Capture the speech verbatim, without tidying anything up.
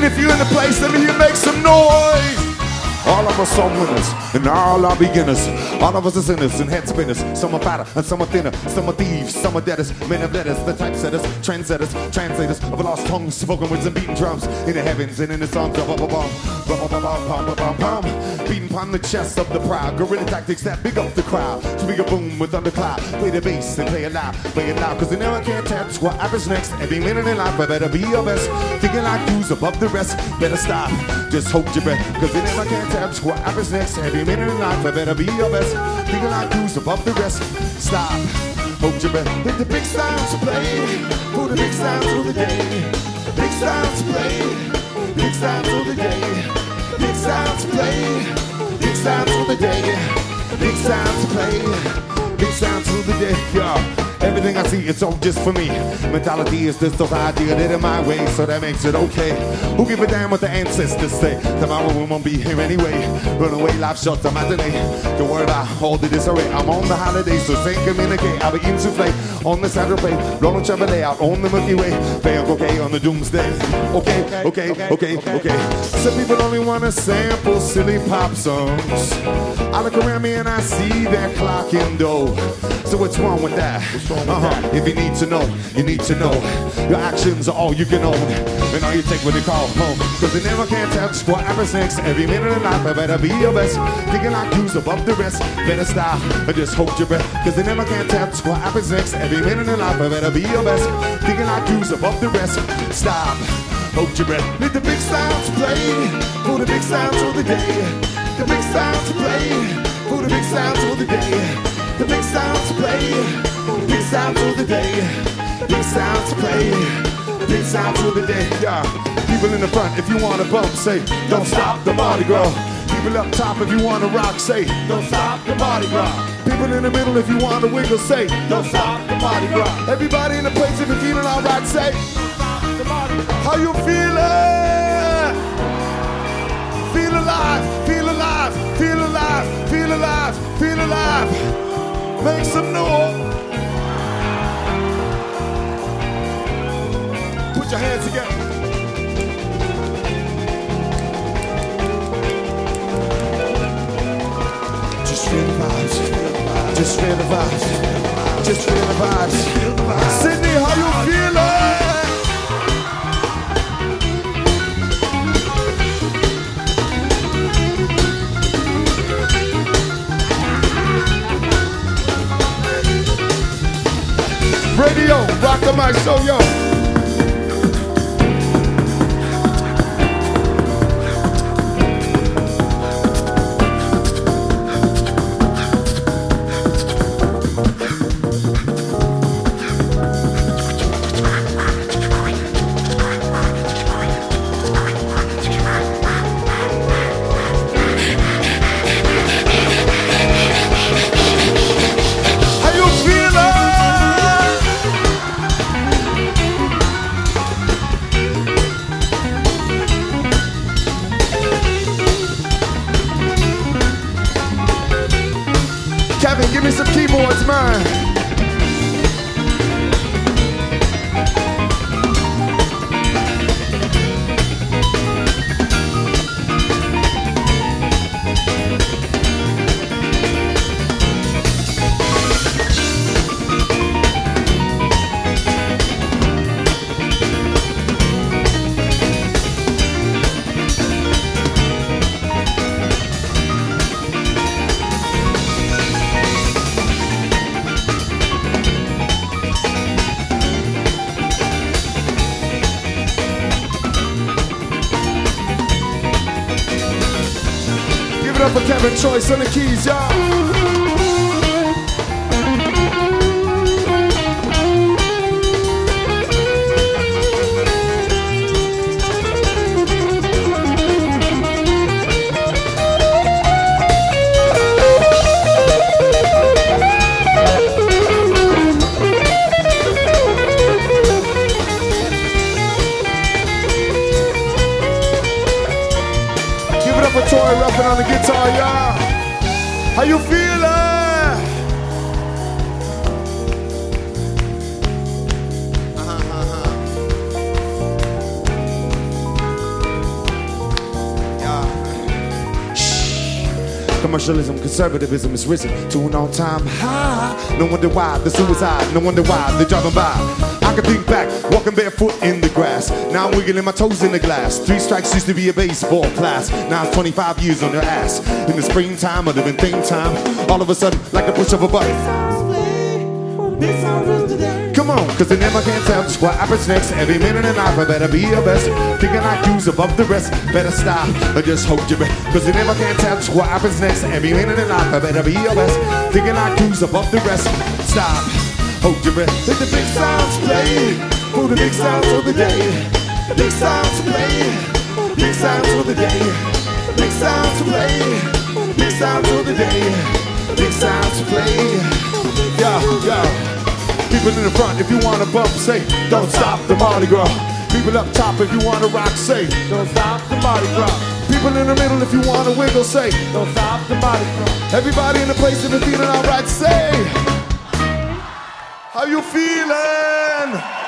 If you're in the place, let me hear you make some noise. All of us are winners, and all are beginners. All of us are sinners and head spinners. Some are fatter, and some are thinner. Some are thieves, some are debtors. Men of letters, the typesetters, trendsetters, translators of lost tongues, spoken words and beating drums in the heavens and in the songs. Bum, bum, bum, bum, bum, bum, bum, bum. Beating upon the chest of the proud. Guerrilla tactics that big up the crowd. Speak a boom with thundercloud. Play the bass and play it loud, play it loud. Cause they never can't tap what happens next. Every minute in life, I better be your best. Thinking like who's above the rest. Better stop, just hold your breath. Cause they never can't tap what happens next. Every minute in life, I better be your best. Thinking like who's above the rest. Stop, hold your breath. Let the big sounds play. For the big sounds of the day. Big sounds play. Big sounds of the day. Big sounds play. Big sounds of the day. Big sounds play. Big sounds of the day. Yeah. Everything I see, it's all just for me. Mentality is this the idea that in my way, so that makes it okay. Who give a damn what the ancestors say? Tomorrow we won't be here anyway. Run away, life short, the matinee. Don't worry about all the disarray. I'm on the holiday, so say communicate. I'll be eating souffle on the Saturday. Rolling Chevrolet out on the Milky Way. Fail okay on the doomsday. Okay, okay, okay, okay, okay. Some people only want to sample silly pop songs. I look around me and I see that clock in dough. So what's wrong with that? Uh-huh. If you need to know, you need to know. Your actions are all you can own. And all you take when you call home. Cause they never can tell what happens next. Every minute of life, I better be your best. Thinking like who's above the rest. Better stop and just hold your breath. Cause they never can tell what happens next. Every minute of life, I better be your best. Thinking like who's above the rest. Stop, hold your breath. Let the big sounds play. For the big sounds of the day. The big sounds play. For the big sounds of the day. The big sounds play. Big sounds of the day. Big sounds play. Big sounds of the day. Yeah. People in the front, if you want to bump, say, don't stop the Mardi Gras. People up top, if you want to rock, say, don't stop the Mardi Gras. People in the middle, if you want to wiggle, say, don't stop the Mardi Gras. Everybody in the place, if you're feeling alright, say, how you feeling? Feel alive, feel alive, feel alive, feel alive, feel alive. Make some noise. Put your hands together. Just feel the vibes. Just feel the vibes. Just feel the vibes. Sydney, how you feeling? Radio, rock the mic, show yo. Give me some keyboards, man. Up for Kevin Choice on the keys, y'all. Toy rapping on the guitar, y'all. How you feeling? Uh-huh, uh-huh. Commercialism, conservatism is risen to an all-time high. No wonder why the suicide, no wonder why they're driving by. I can think back, walking barefoot in the grass. Now I'm wiggling my toes in the glass. Three strikes used to be a baseball class. Now it's twenty-five years on your ass. In the springtime, or the thing time, all of a sudden, like the push of a button. Come on, cause they never can tell just what happens next. Every minute in life I better be your best. Thinking I Q's above the rest. Better stop or just hold your breath. Cause they never can tell just what happens next. Every minute in life I better be your best. Thinking I Q's above the rest. Stop, hold your breath. Let the big sounds play for the big sounds of the day. Big sounds play, big sounds of the day. Big sounds play, big sounds of the day. Big sounds play. Yo, yo. People in the front, if you want to bump, say, don't stop the Mardi Gras. People up top, if you want to rock, say, don't stop the Mardi Gras. People in the middle, if you want to wiggle, say, don't stop the Mardi Gras. Everybody in the place, if you're feeling alright, say, how you feeling?